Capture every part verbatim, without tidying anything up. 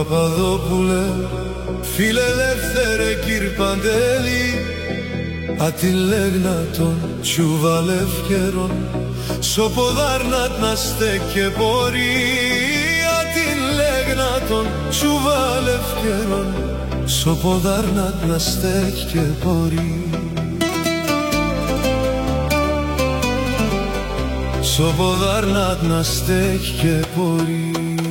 Παπαδόπουλε, φιλελεύθερε κύρ Παντέλη, ατιλέγνατον τσουβαλεύκαιρον, σοποδάρνατ να στέκε πορεί. Ατιλέγνατον τσουβαλεύκαιρον, σοποδάρνατ να στέκε πορεί. Σοποδάρνατ να στέκε πορεί.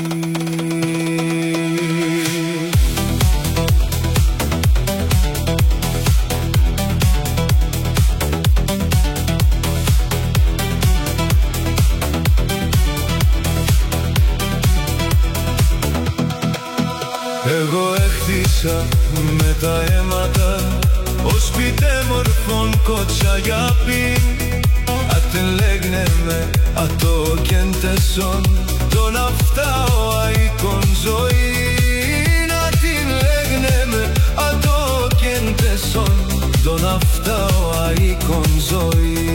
Εγώ έχτισα με τα αίματα ως πιτέμορφον κότσα για πιν. Ατελέγνε με ατόκεντεσον τον αυτά ο αίκον ζωή. Ατελέγνε με ατόκεντεσον τον αυτά ο αίκον ζωή.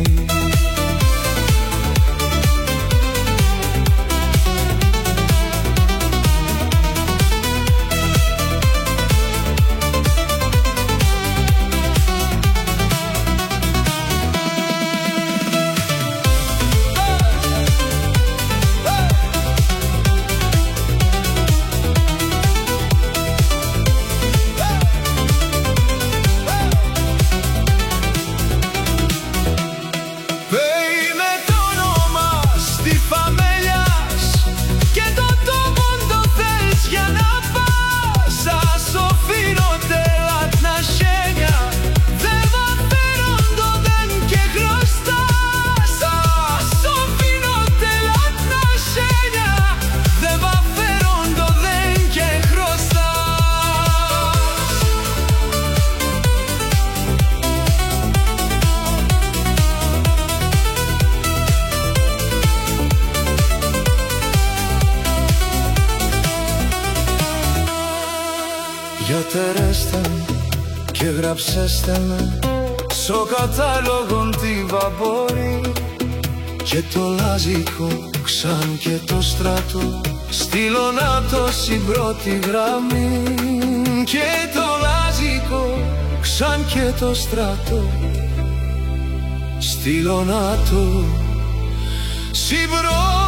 Γιατερέστε με και γραψέστε με στο κατάλογον τη βαμπόρη, και το λάζικο ξαν και το στράτο στείλω να το στην πρώτη γραμμή. Και το λάζικο ξαν και το στράτο στείλω να το στην πρώτη